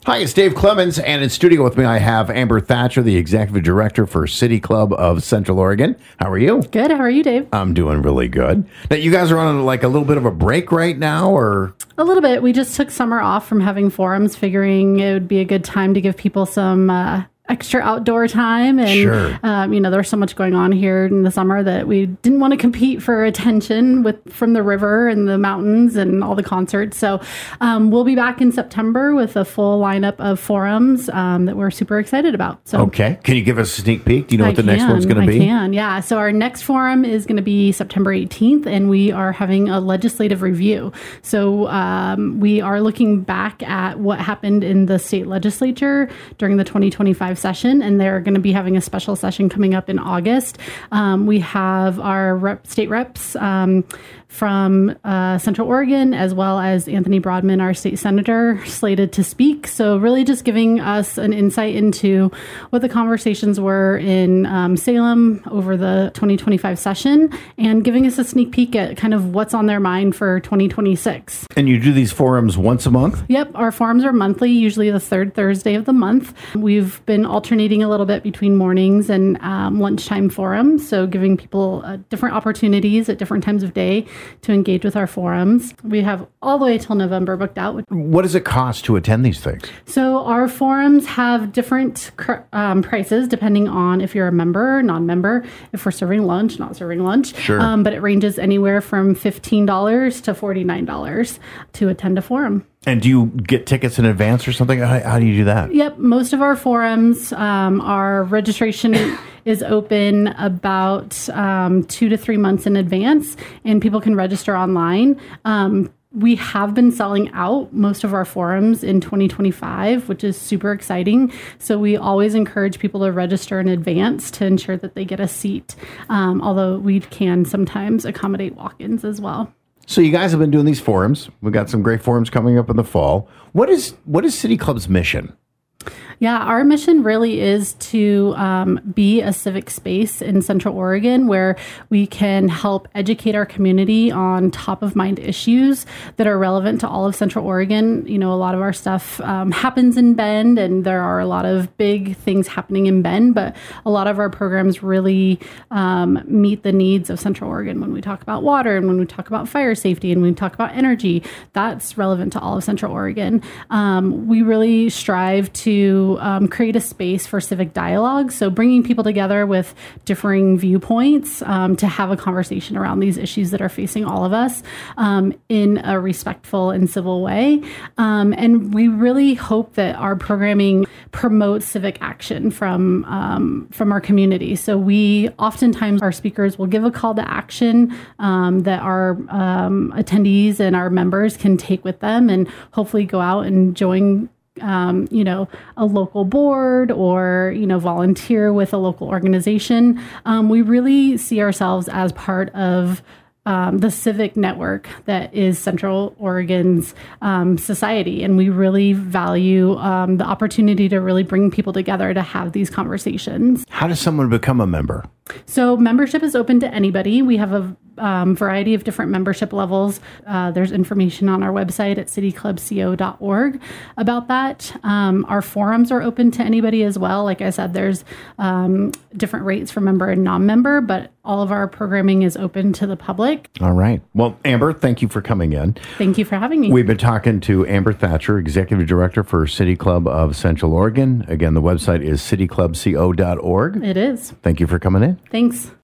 Hi, it's Dave Clemens, and in studio with me I have Amber Thatcher, the Executive Director for City Club of Central Oregon. How are you? Good. How are you, Dave? I'm doing really good. Now, you guys are on like a little bit of a break right now, or? A little bit. We just took summer off from having forums, figuring it would be a good time to give people some extra outdoor time. And, Sure. There's so much going on here in the summer that we didn't want to compete for attention from the river and the mountains and all the concerts. So we'll be back in September with a full lineup of forums that we're super excited about. So, Okay. Can you give us a sneak peek? Do you know what the next one's going to be? I can, yeah. So our next forum is going to be September 18th, and we are having a legislative review. So we are looking back at what happened in the state legislature during the 2025 session, and they're going to be having a special session coming up in August. We have our state reps from Central Oregon, as well as Anthony Broadman, our state senator, slated to speak. So really just giving us an insight into what the conversations were in Salem over the 2025 session, and giving us a sneak peek at kind of what's on their mind for 2026. And you do these forums once a month? Yep, our forums are monthly, usually the third Thursday of the month. We've been alternating a little bit between mornings and lunchtime forums, so giving people different opportunities at different times of day to engage with our forums. We have all the way till November booked out. What does it cost to attend these things? So our forums have different prices depending on if you're a member or non-member, if we're serving lunch, not serving lunch. Sure. But it ranges anywhere from $15 to $49 to attend a forum. And do you get tickets in advance or something? How do you do that? Yep. Most of our forums, our registration is open about 2 to 3 months in advance, and people can register online. We have been selling out most of our forums in 2025, which is super exciting. So we always encourage people to register in advance to ensure that they get a seat, although we can sometimes accommodate walk-ins as well. So you guys have been doing these forums. We've got some great forums coming up in the fall. What is City Club's mission? Yeah, our mission really is to be a civic space in Central Oregon where we can help educate our community on top of mind issues that are relevant to all of Central Oregon. You know, a lot of our stuff happens in Bend, and there are a lot of big things happening in Bend, but a lot of our programs really meet the needs of Central Oregon. When we talk about water, and when we talk about fire safety, and when we talk about energy, that's relevant to all of Central Oregon. We really strive to create a space for civic dialogue. So bringing people together with differing viewpoints to have a conversation around these issues that are facing all of us in a respectful and civil way. And we really hope that our programming promotes civic action from our community. So we oftentimes, our speakers will give a call to action that our attendees and our members can take with them and hopefully go out and join a local board or, volunteer with a local organization. We really see ourselves as part of the civic network that is Central Oregon's society. And we really value the opportunity to really bring people together to have these conversations. How does someone become a member? So membership is open to anybody. We have a variety of different membership levels. There's information on our website at cityclubco.org about that. Our forums are open to anybody as well. Like I said, there's different rates for member and non-member, but all of our programming is open to the public. All right. Well, Amber, thank you for coming in. Thank you for having me. We've been talking to Amber Thatcher, Executive Director for City Club of Central Oregon. Again, the website is cityclubco.org. It is. Thank you for coming in. Thanks.